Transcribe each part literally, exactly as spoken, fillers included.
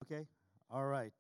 Okay? All right.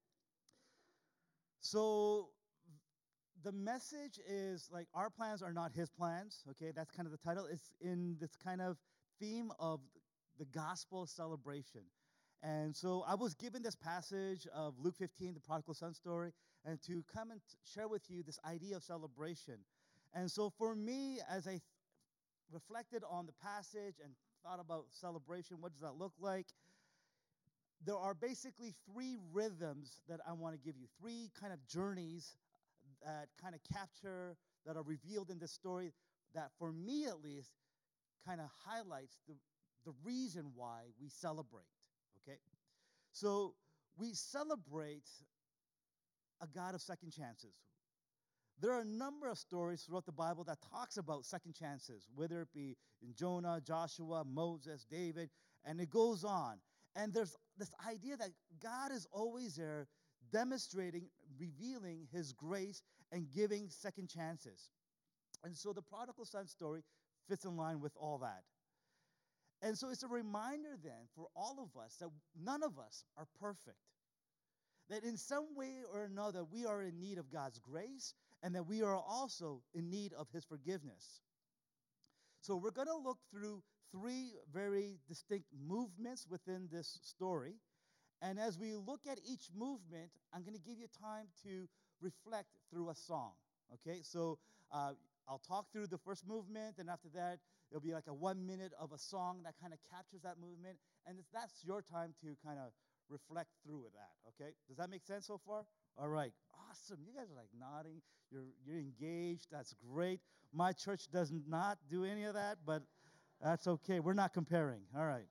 So the message is like our plans are not his plans. Okay? That's kind of the title. It's in this kind of theme of the gospel celebration. And so I was given this passage of Luke fifteen, the prodigal son story, and to come and t- share with you this idea of celebration. And so for me, as I th- reflected on the passage and thought about celebration, what does that look like? There are basically three rhythms that I want to give you, three kind of journeys that kind of capture, that are revealed in this story, that for me at least, kind of highlights the, the reason why we celebrate. Okay? So we celebrate a God of second chances. There are a number of stories throughout the Bible that talks about second chances, whether it be in Jonah, Joshua, Moses, David, and it goes on. And there's this idea that God is always there demonstrating, revealing his grace and giving second chances. And so the prodigal son story fits in line with all that. And so it's a reminder then for all of us that none of us are perfect. That in some way or another, we are in need of God's grace and that we are also in need of his forgiveness. So we're going to look through three very distinct movements within this story. And as we look at each movement, I'm going to give you time to reflect through a song. Okay, so uh, I'll talk through the first movement, and after that, it'll be like a one minute of a song that kind of captures that movement. And it's, that's your time to kind of reflect through with that. Okay, does that make sense so far? All right, awesome. You guys are like nodding. You're you're engaged. That's great. My church does not do any of that, but that's okay. We're not comparing. All right.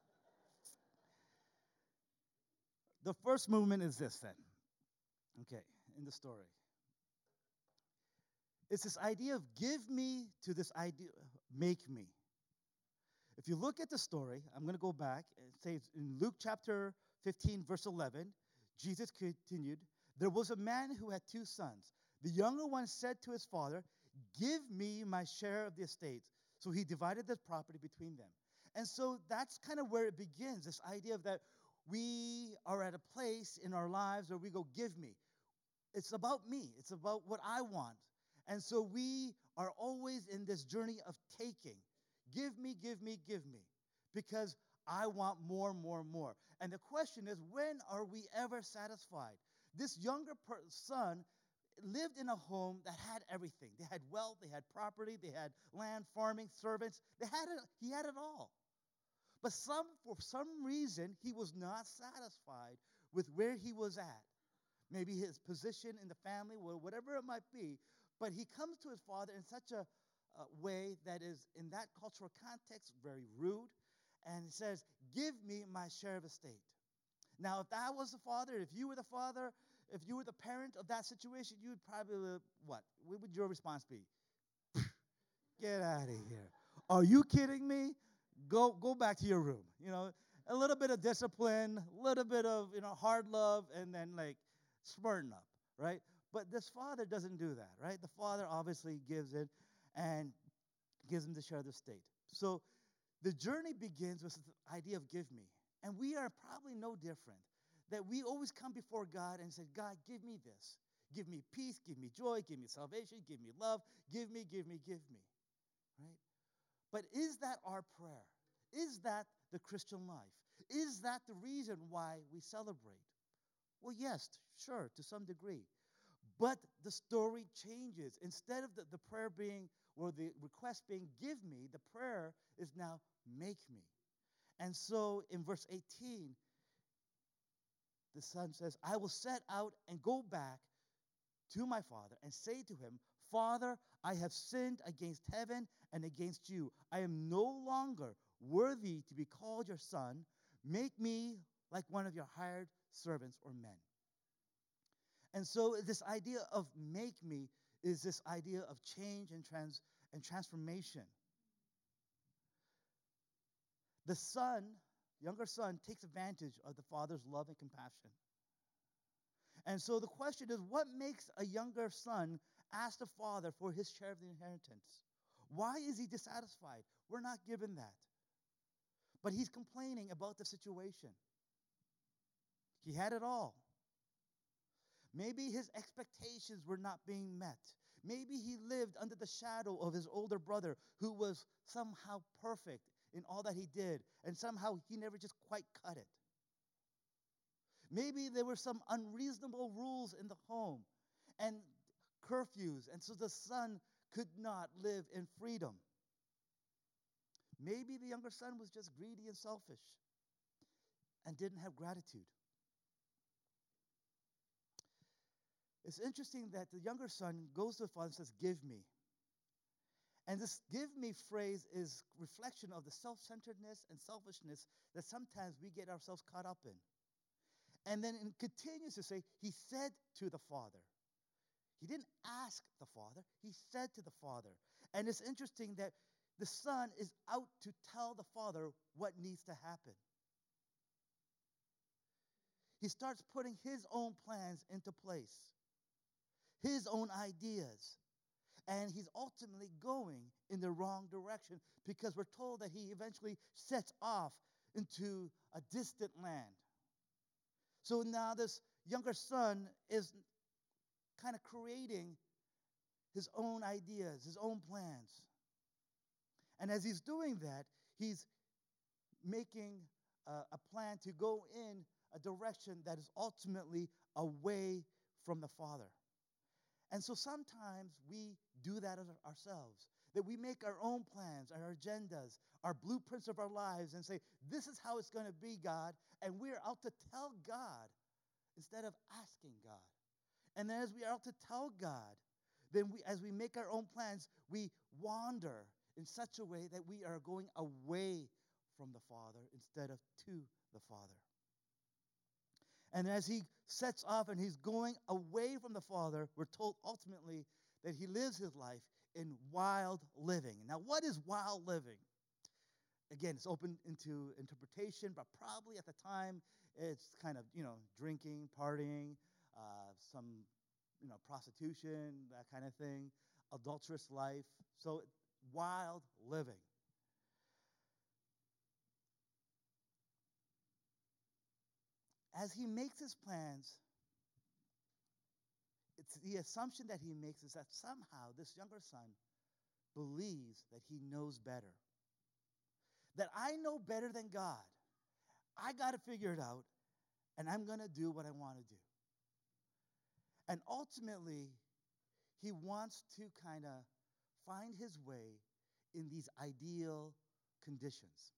The first movement is this then. Okay, in the story. It's this idea of give me to this idea, make me. If you look at the story, I'm going to go back and say it's in Luke chapter fifteen, verse eleven, Jesus continued, there was a man who had two sons. The younger one said to his father, give me my share of the estate. So he divided the property between them. And so that's kind of where it begins, this idea of that we are at a place in our lives where we go, give me. It's about me. It's about what I want. And so we are always in this journey of taking. Give me, give me, give me. Because I want more, more, more. And the question is, when are we ever satisfied? This younger per- son lived in a home that had everything. They had wealth, they had property, they had land, farming, servants. They had it, he had it all. But some, for some reason, he was not satisfied with where he was at. Maybe his position in the family, well, whatever it might be. But he comes to his father in such a, a way that is, in that cultural context, very rude. And he says, give me my share of estate. Now, if that was the father, if you were the father, if you were the parent of that situation, you would probably, what? What would your response be? Get out of here. Are you kidding me? Go go back to your room. You know, a little bit of discipline, a little bit of, you know, hard love, and then like smarten up, right? But this father doesn't do that, right? The father obviously gives it and gives him the share of the state. So the journey begins with the idea of give me. And we are probably no different. That we always come before God and say, God, give me this. Give me peace, give me joy, give me salvation, give me love, give me, give me, give me. Right? But is that our prayer? Is that the Christian life? Is that the reason why we celebrate? Well, yes, sure, to some degree. But the story changes. Instead of the, the prayer being, or the request being, give me, the prayer is now, make me. And so in verse eighteen, the son says, I will set out and go back to my father and say to him, Father, I have sinned against heaven and against you. I am no longer worthy to be called your son. Make me like one of your hired servants or men. And so this idea of make me is this idea of change and trans and transformation. The son, younger son, takes advantage of the father's love and compassion. And so the question is, what makes a younger son ask the father for his share of the inheritance? Why is he dissatisfied? We're not given that. But he's complaining about the situation. He had it all. Maybe his expectations were not being met. Maybe he lived under the shadow of his older brother who was somehow perfect in all that he did, and somehow he never just quite cut it. Maybe there were some unreasonable rules in the home and curfews, and so the son could not live in freedom. Maybe the younger son was just greedy and selfish and didn't have gratitude. It's interesting that the younger son goes to the father and says, "Give me." And this "give me" phrase is reflection of the self-centeredness and selfishness that sometimes we get ourselves caught up in. And then it continues to say, he said to the father. He didn't ask the father, he said to the father. And it's interesting that the son is out to tell the father what needs to happen. He starts putting his own plans into place, his own ideas. And he's ultimately going in the wrong direction because we're told that he eventually sets off into a distant land. So now this younger son is kind of creating his own ideas, his own plans. And as he's doing that, he's making a, a plan to go in a direction that is ultimately away from the Father. And so sometimes we do that ourselves, that we make our own plans, our agendas, our blueprints of our lives, and say, this is how it's going to be, God, and we're out to tell God instead of asking God. And then as we are out to tell God, then we, as we make our own plans, we wander in such a way that we are going away from the Father instead of to the Father. And as he sets off and he's going away from the Father, we're told ultimately that he lives his life in wild living. Now, what is wild living? Again, it's open into interpretation, but probably at the time it's kind of, you know, drinking, partying, uh, some, you know, prostitution, that kind of thing, adulterous life. So wild living. As he makes his plans, it's the assumption that he makes is that somehow this younger son believes that he knows better. That I know better than God. I got to figure it out, and I'm going to do what I want to do. And ultimately, he wants to kind of find his way in these ideal conditions.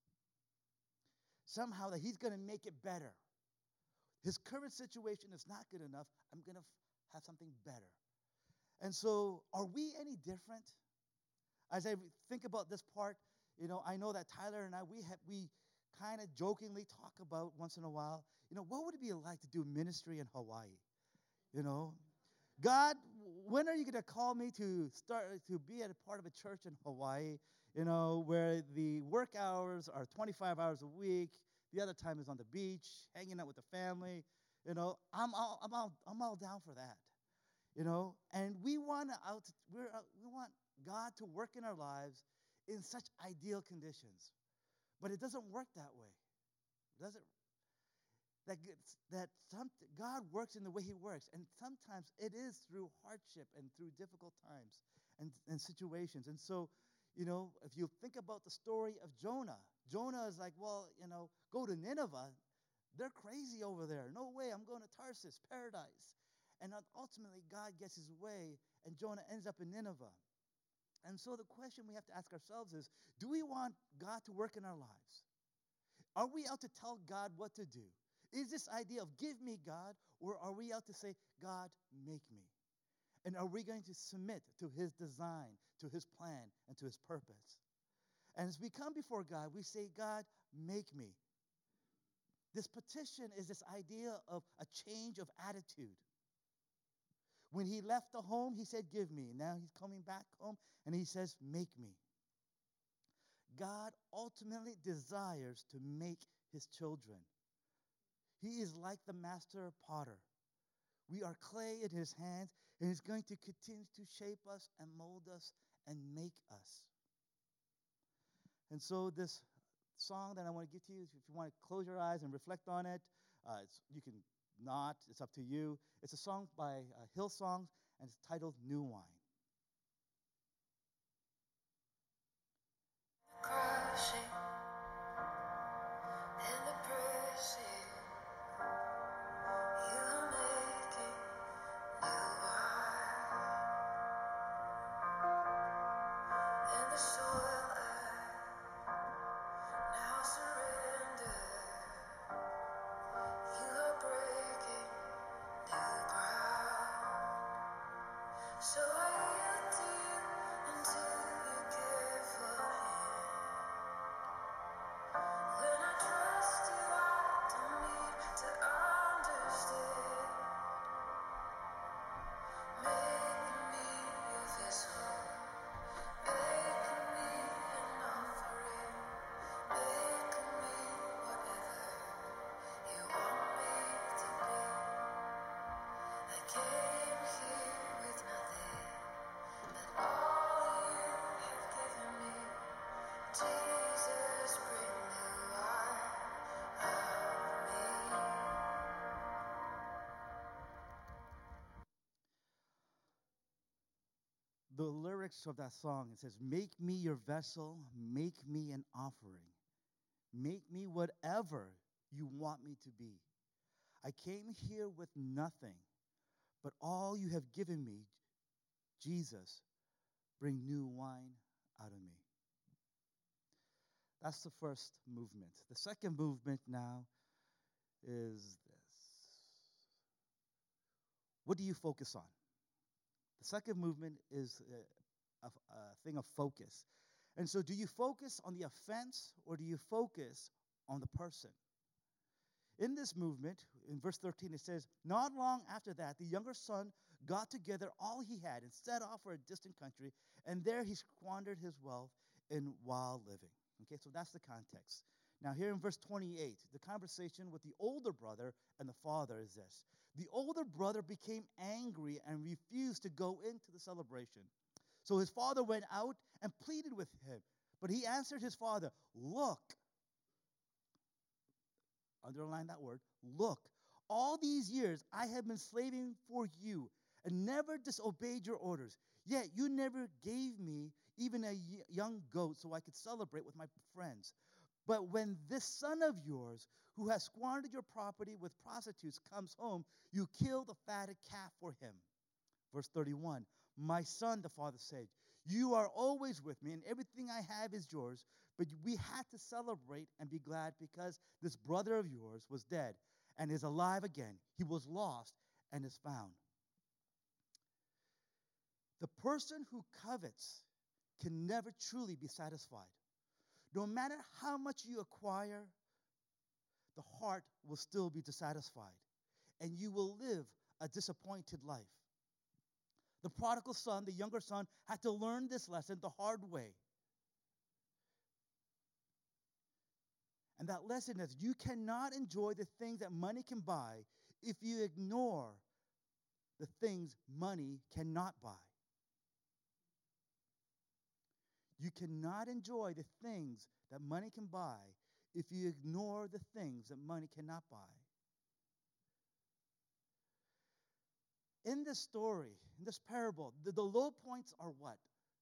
Somehow that he's going to make it better. His current situation is not good enough. I'm going to f- have something better. And so, are we any different? As I think about this part, you know, I know that Tyler and I, we have, we kind of jokingly talk about once in a while, you know, what would it be like to do ministry in Hawaii? You know, God, when are you going to call me to start to be at a part of a church in Hawaii, you know, where the work hours are twenty-five hours a week, the other time is on the beach, hanging out with the family, you know, I'm all, I'm all, I'm all down for that, you know, and we want out, we're, uh, we want God to work in our lives in such ideal conditions, but it doesn't work that way, does it? That, that some, God works in the way he works. And sometimes it is through hardship and through difficult times and, and situations. And so, you know, if you think about the story of Jonah, Jonah is like, well, you know, go to Nineveh. They're crazy over there. No way, I'm going to Tarsus, paradise. And ultimately, God gets his way, and Jonah ends up in Nineveh. And so the question we have to ask ourselves is, do we want God to work in our lives? Are we out to tell God what to do? Is this idea of give me, God, or are we out to say, God, make me? And are we going to submit to his design, to his plan, and to his purpose? And as we come before God, we say, God, make me. This petition is this idea of a change of attitude. When he left the home, he said, give me. Now he's coming back home, and he says, make me. God ultimately desires to make his children. He is like the master potter. We are clay in his hands, and he's going to continue to shape us and mold us and make us. And so this song that I want to give to you, if you want to close your eyes and reflect on it, uh, it's, you can not, it's up to you. It's a song by uh, Hillsong, and it's titled New Wine. Crashing in the pressing, you are making new wine in the soil I now surrender. You are breaking new ground, so I yield to you into your careful hand. When I trust you, I don't need to understand. Make me your vessel, make me an offering, make me whatever you want me to be. I came here with nothing, but all you have given me. Jesus, bring new wine out of me. The lyrics of that song, it says, make me your vessel, make me an offering. Make me whatever you want me to be. I came here with nothing, but all you have given me, Jesus, bring new wine out of me. That's the first movement. The second movement now is this. What do you focus on? The second movement is a, a, a thing of focus. And so, do you focus on the offense or do you focus on the person? In this movement, in verse thirteen, it says, not long after that, the younger son got together all he had and set off for a distant country, and there he squandered his wealth in wild living. Okay, so that's the context. Now, here in verse twenty-eight, the conversation with the older brother and the father is this. The older brother became angry and refused to go into the celebration. So his father went out and pleaded with him. But he answered his father, look, underline that word, look, all these years I have been slaving for you and never disobeyed your orders. Yet you never gave me even a young goat so I could celebrate with my friends. But when this son of yours, who has squandered your property with prostitutes, comes home, you kill the fatted calf for him. Verse thirty-one, my son, the father said, you are always with me, and everything I have is yours. But we had to celebrate and be glad because this brother of yours was dead and is alive again. He was lost and is found. The person who covets can never truly be satisfied. No matter how much you acquire, the heart will still be dissatisfied, and you will live a disappointed life. The prodigal son, the younger son, had to learn this lesson the hard way. And that lesson is you cannot enjoy the things that money can buy if you ignore the things money cannot buy. You cannot enjoy the things that money can buy if you ignore the things that money cannot buy. In this story, in this parable, the, the low points are what?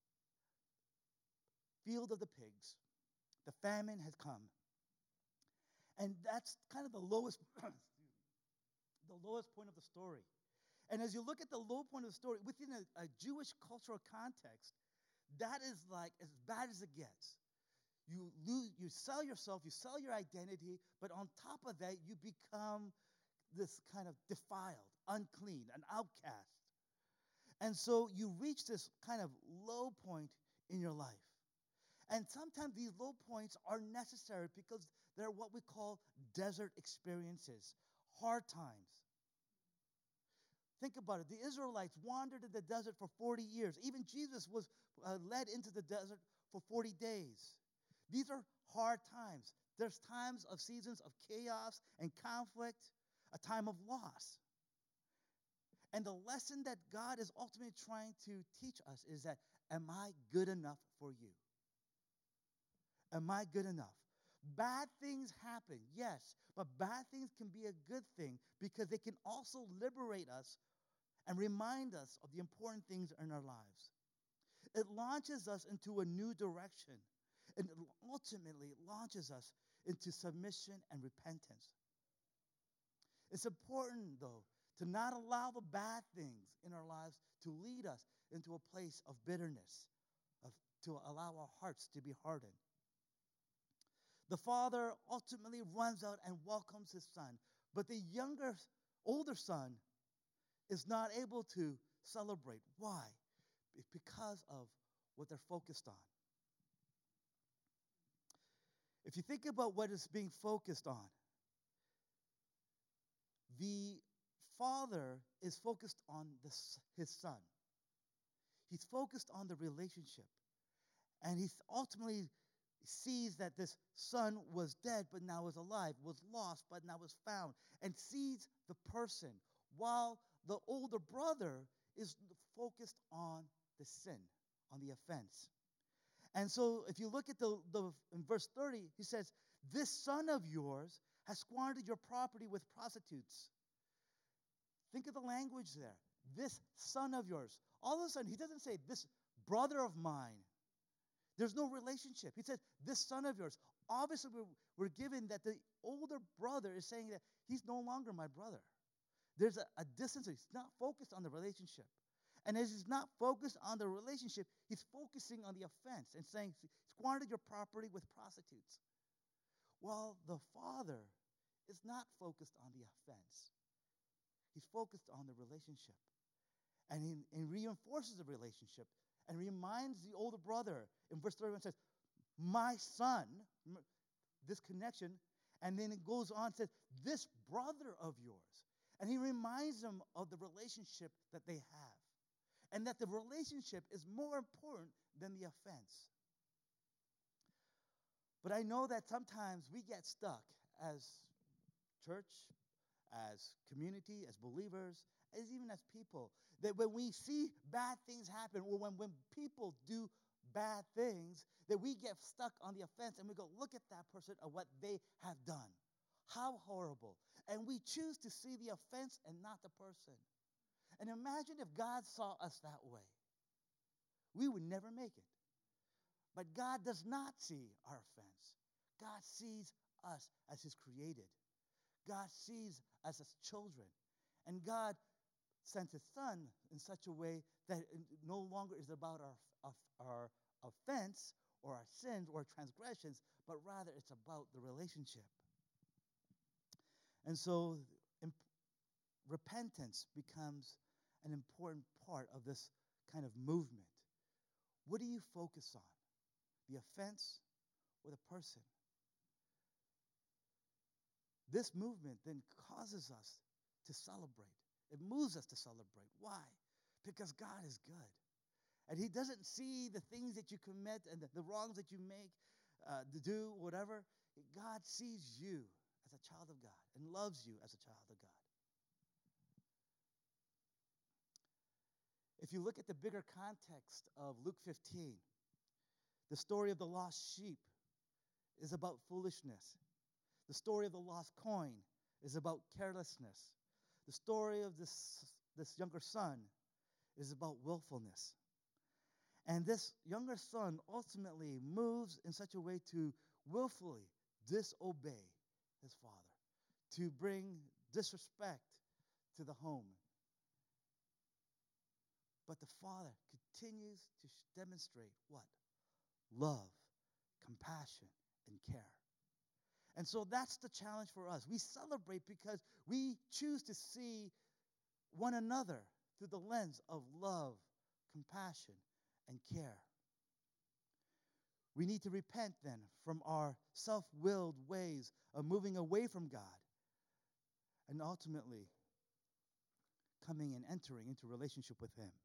Field of the pigs. The famine has come. And that's kind of the lowest, the lowest point of the story. And as you look at the low point of the story, within a, a Jewish cultural context, that is like as bad as it gets. You lose, you sell yourself, you sell your identity, but on top of that, you become this kind of defiled, unclean, an outcast. And so you reach this kind of low point in your life. And sometimes these low points are necessary because they're what we call desert experiences, hard times. Think about it. The Israelites wandered in the desert for forty years. Even Jesus was uh, led into the desert for forty days. These are hard times. There's times of seasons of chaos and conflict, a time of loss. And the lesson that God is ultimately trying to teach us is that, am I good enough for you? Am I good enough? Bad things happen, yes, but bad things can be a good thing because they can also liberate us and remind us of the important things in our lives. It launches us into a new direction, and it ultimately launches us into submission and repentance. It's important, though, to not allow the bad things in our lives to lead us into a place of bitterness, of, to allow our hearts to be hardened. The father ultimately runs out and welcomes his son, but the younger, older son is not able to celebrate. Why? Because of what they're focused on. If you think about what is being focused on, the father is focused on the, his son. He's focused on the relationship. And he ultimately sees that this son was dead but now is alive, was lost but now is found, and sees the person, while the older brother is focused on the sin, on the offense. And so if you look at the, the in verse thirty, he says, "This son of yours has squandered your property with prostitutes." Think of the language there. This son of yours. All of a sudden, he doesn't say, "This brother of mine." There's no relationship. He says, "This son of yours." Obviously, we're, we're given that the older brother is saying that he's no longer my brother. There's a, a distance. He's not focused on the relationship. And as he's not focused on the relationship, he's focusing on the offense and saying, "Squandered your property with prostitutes." While the father is not focused on the offense. He's focused on the relationship. And he, and reinforces the relationship and reminds the older brother. In verse thirty-one says, "My son," this connection, and then it goes on and says, "This brother of yours." And he reminds them of the relationship that they have. And that the relationship is more important than the offense. But I know that sometimes we get stuck as church, as community, as believers, as even as people, that when we see bad things happen, or when, when people do bad things, that we get stuck on the offense and we go, "Look at that person and what they have done. How horrible." And we choose to see the offense and not the person. And imagine if God saw us that way. We would never make it. But God does not see our offense. God sees us as his created. God sees us as children. And God sent his son in such a way that it no longer is about our, our offense or our sins or transgressions, but rather it's about the relationship. And so imp- repentance becomes an important part of this kind of movement. What do you focus on? The offense or the person? This movement then causes us to celebrate. It moves us to celebrate. Why? Because God is good. And he doesn't see the things that you commit and the, the wrongs that you make, uh, to do, whatever. God sees you as a child of God and loves you as a child of God. If you look at the bigger context of Luke fifteen, the story of the lost sheep is about foolishness. The story of the lost coin is about carelessness. The story of this, this younger son is about willfulness. And this younger son ultimately moves in such a way to willfully disobey his father, to bring disrespect to the home. But the father continues to demonstrate what? Love, compassion, and care. And so that's the challenge for us. We celebrate because we choose to see one another through the lens of love, compassion, and care. We need to repent then from our self-willed ways of moving away from God and ultimately coming and entering into relationship with him.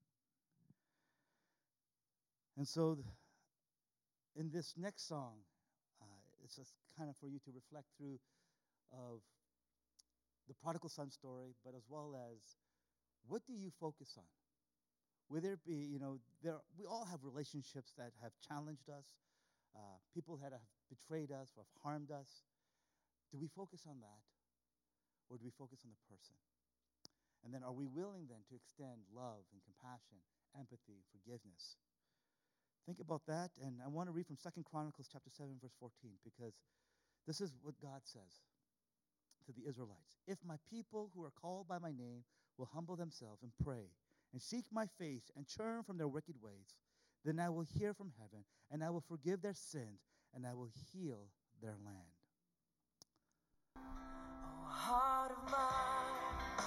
And so th- in this next song, uh, it's just kind of for you to reflect through of the prodigal son story, but as well as what do you focus on? Whether it be, you know, there we all have relationships that have challenged us, uh, people that have betrayed us or have harmed us. Do we focus on that? Or do we focus on the person? And then are we willing then to extend love and compassion, empathy, forgiveness? Think about that, and I want to read from Second Chronicles chapter seven, verse fourteen, because this is what God says to the Israelites. If my people who are called by my name will humble themselves and pray and seek my face and turn from their wicked ways, then I will hear from heaven, and I will forgive their sins, and I will heal their land. Oh, heart of mine,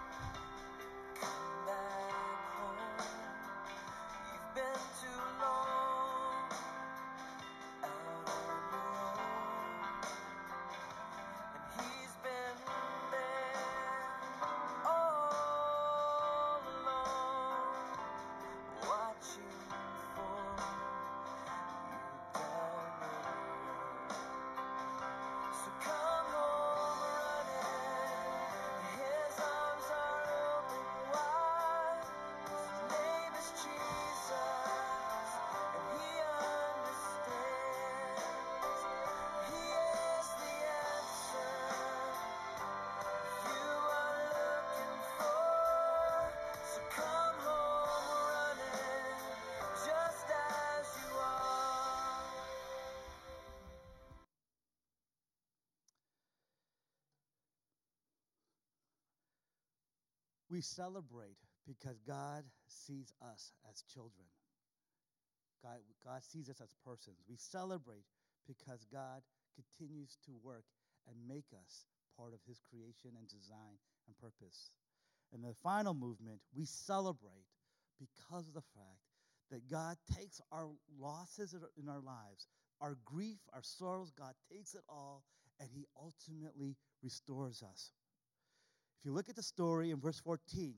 come back home. You've been too long out on your own, and he's been there all along, watching for you down the road. So come home running, his arms are open wide. His name is Jesus, and he understands. He is the answer you are looking for. So come home running, just as you are. We celebrate because God sees us as children. God, God sees us as persons. We celebrate because God continues to work and make us part of his creation and design and purpose. And the final movement, we celebrate because of the fact that God takes our losses in our lives, our grief, our sorrows, God takes it all, and he ultimately restores us. If you look at the story in verse fourteen,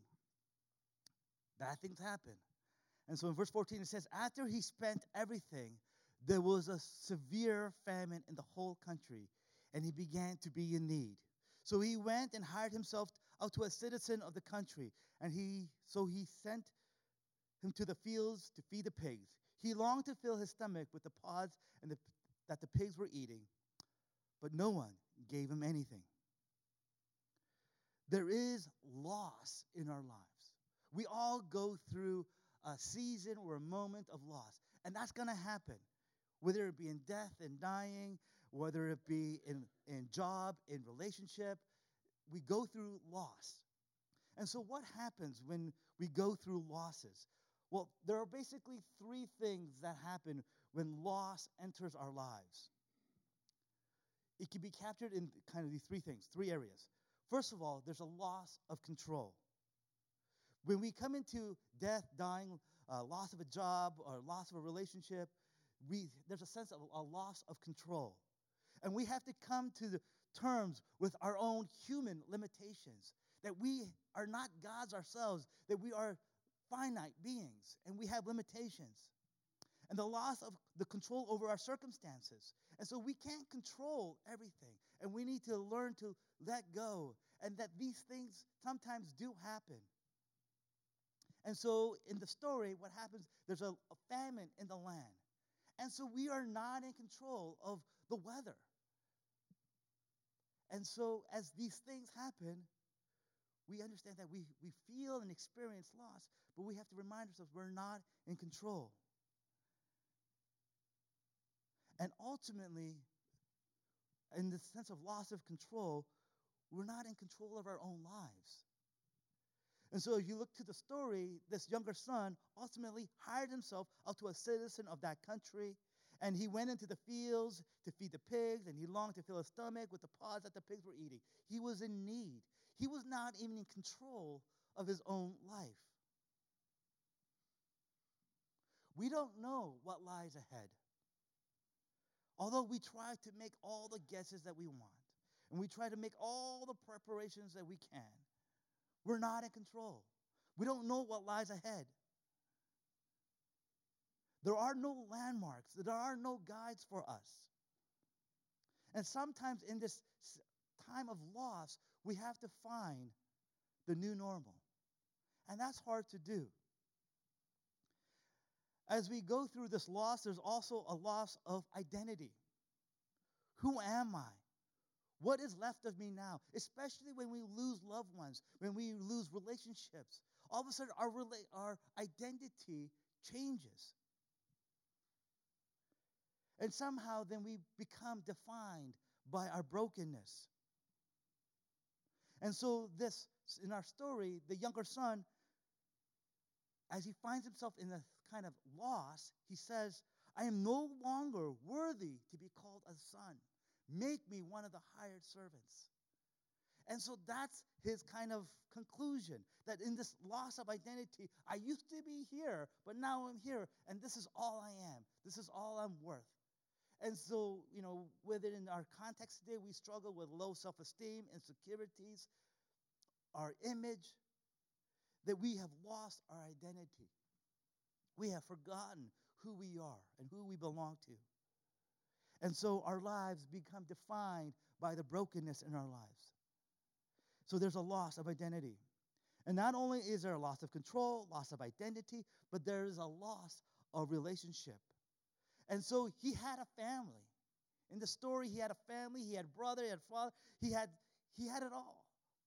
bad things happen. And so in verse fourteen, it says, after he spent everything, there was a severe famine in the whole country, and he began to be in need. So he went and hired himself out to a citizen of the country, and he so he sent him to the fields to feed the pigs. He longed to fill his stomach with the pods and the, that the pigs were eating, but no one gave him anything. There is loss in our lives. We all go through a season or a moment of loss, and that's going to happen, whether it be in death and dying, whether it be in, in job, in relationship. We go through loss. And so what happens when we go through losses? Well, there are basically three things that happen when loss enters our lives. It can be captured in kind of these three things, three areas. First of all, there's a loss of control. When we come into death, dying, uh, loss of a job, or loss of a relationship, we, there's a sense of a loss of control. And we have to come to the terms with our own human limitations, that we are not gods ourselves, that we are finite beings, and we have limitations. And the loss of the control over our circumstances. And so we can't control everything. And we need to learn to let go. And that these things sometimes do happen. And so in the story, what happens, there's a, a famine in the land. And so we are not in control of the weather. And so as these things happen, we understand that we, we feel and experience loss, but we have to remind ourselves we're not in control. And ultimately, in the sense of loss of control, we're not in control of our own lives. And so if you look to the story, this younger son ultimately hired himself out to a citizen of that country, and he went into the fields to feed the pigs, and he longed to fill his stomach with the pods that the pigs were eating. He was in need. He was not even in control of his own life. We don't know what lies ahead. Although we try to make all the guesses that we want, and we try to make all the preparations that we can, we're not in control. We don't know what lies ahead. There are no landmarks. There are no guides for us. And sometimes in this time of loss, we have to find the new normal. And that's hard to do. As we go through this loss, there's also a loss of identity. Who am I? What is left of me now? Especially when we lose loved ones, when we lose relationships. All of a sudden, our, rela- our identity changes. And somehow then we become defined by our brokenness. And so this, in our story, the younger son, as he finds himself in a kind of loss, he says, I am no longer worthy to be called a son. Make me one of the hired servants. And so that's his kind of conclusion, that in this loss of identity, I used to be here, but now I'm here, and this is all I am. This is all I'm worth. And so, you know, within our context today, we struggle with low self-esteem, insecurities, our image, that we have lost our identity. We have forgotten who we are and who we belong to. And so our lives become defined by the brokenness in our lives. So there's a loss of identity. And not only is there a loss of control, loss of identity, but there is a loss of relationship. And so he had a family. In the story, he had a family, he had brother, he had father, he had, he had it all.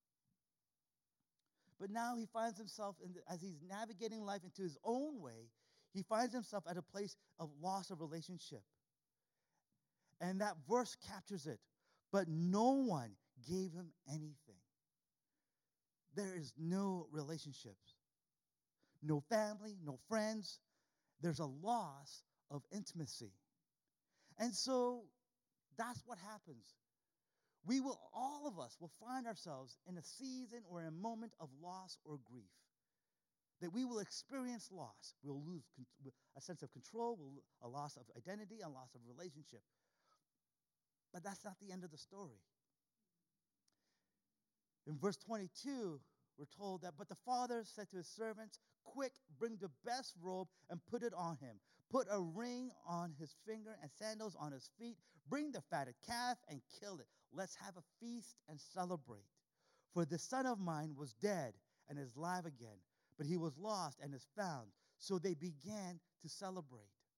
But now he finds himself, in the, as he's navigating life into his own way, he finds himself at a place of loss of relationship. And that verse captures it. But no one gave him anything. There is no relationships, no family, no friends. There's a loss of intimacy. And so that's what happens. We will, all of us will find ourselves in a season or a moment of loss or grief. That we will experience loss. We'll lose con- a sense of control, we'll, a loss of identity, a loss of relationship. But that's not the end of the story. In verse twenty-two, we're told that, but the father said to his servants, quick, bring the best robe and put it on him. Put a ring on his finger and sandals on his feet. Bring the fatted calf and kill it. Let's have a feast and celebrate. For this son of mine was dead and is alive again, but he was lost and is found. So they began to celebrate.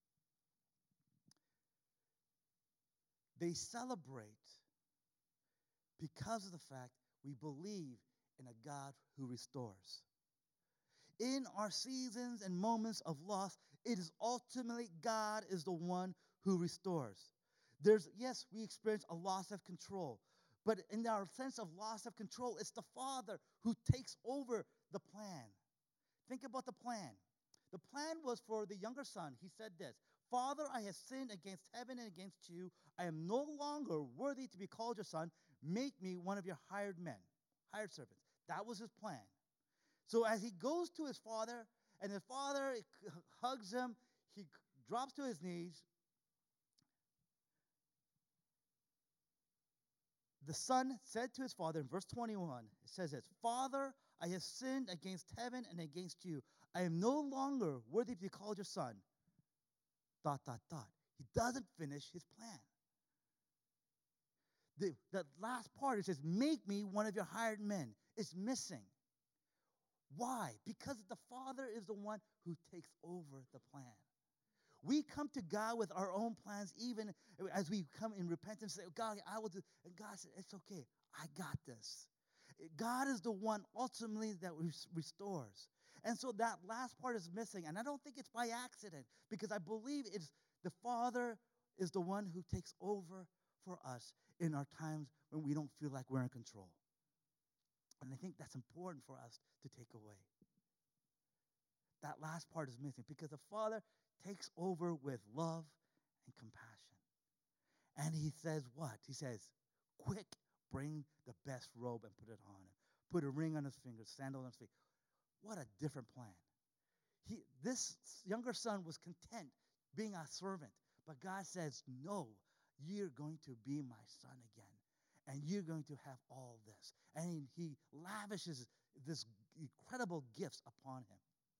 They celebrate because of the fact we believe in a God who restores. In our seasons and moments of loss, it is ultimately God is the one who restores. There's, yes, we experience a loss of control, but in our sense of loss of control, it's the Father who takes over the plan. Think about the plan. The plan was for the younger son. He said this, Father, I have sinned against heaven and against you. I am no longer worthy to be called your son. Make me one of your hired men, hired servants. That was his plan. So as he goes to his father, and his father hugs him, he drops to his knees. The son said to his father in verse twenty-one, it says this, Father, I have sinned against heaven and against you. I am no longer worthy to be called your son. Dot, dot, dot. He doesn't finish his plan. The, the last part, it says, make me one of your hired men. It's missing. Why? Because the Father is the one who takes over the plan. We come to God with our own plans, even as we come in repentance, say, God, I will do. And God said, it's okay. I got this. God is the one ultimately that restores. And so that last part is missing. And I don't think it's by accident, because I believe it's the Father is the one who takes over for us in our times when we don't feel like we're in control. And I think that's important for us to take away. That last part is missing because the Father takes over with love and compassion. And he says what? He says, quick, bring the best robe and put it on him. Put a ring on his finger, sandal on his feet. What a different plan. He, this younger son was content being a servant. But God says, no, you're going to be my son again. And you're going to have all this. And he lavishes this incredible gifts upon him.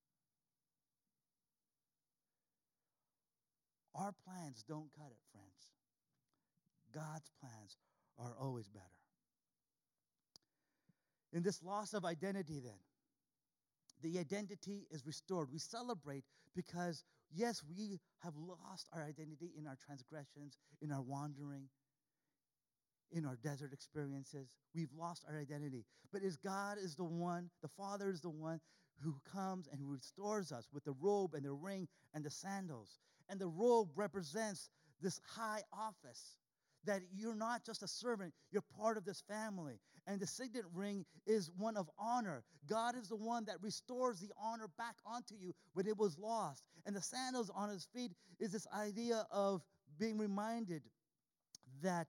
Our plans don't cut it, friends. God's plans are always better. In this loss of identity, then, the identity is restored. We celebrate because yes, we have lost our identity in our transgressions, in our wandering, in our desert experiences. We've lost our identity. But is God is the one, the Father is the one who comes and who restores us with the robe and the ring and the sandals. And the robe represents this high office, that you're not just a servant, you're part of this family. And the signet ring is one of honor. God is the one that restores the honor back onto you when it was lost. And the sandals on his feet is this idea of being reminded that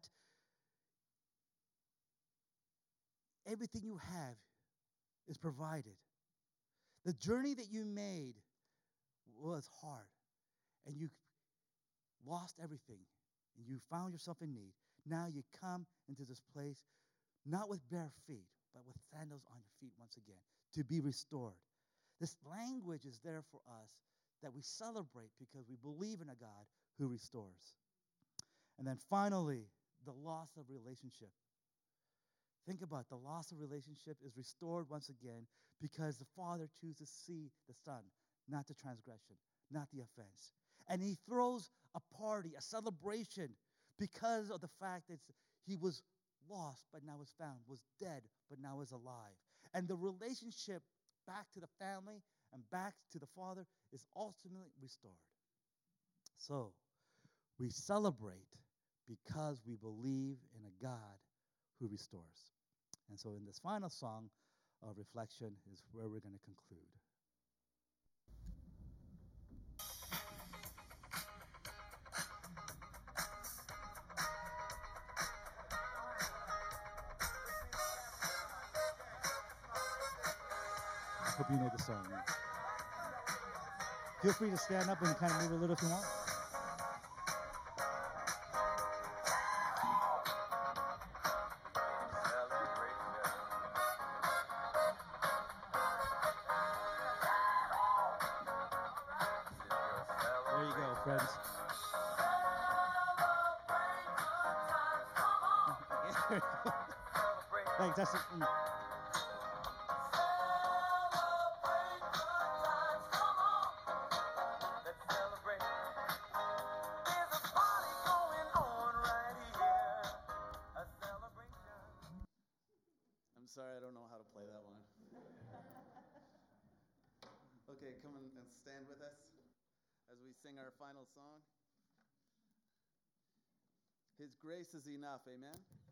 everything you have is provided. The journey that you made was hard, and you lost everything, and you found yourself in need. Now you come into this place, not with bare feet, but with sandals on your feet once again, to be restored. This language is there for us that we celebrate because we believe in a God who restores. And then finally, the loss of relationship. Think about it. The loss of relationship is restored once again because the Father chooses to see the Son, not the transgression, not the offense. And he throws a party, a celebration, because of the fact that he was lost but now is found, was dead but now is alive. And the relationship back to the family and back to the Father is ultimately restored. So we celebrate because we believe in a God who restores. And so in this final song of reflection is where we're going to conclude. I hope you know the song. Feel free to stand up and kind of move a little if you want. There you go, friends. Thanks. That's it. Mm. I'm sorry, I don't know how to play that one. Okay, come and and stand with us as we sing our final song. His grace is enough, amen?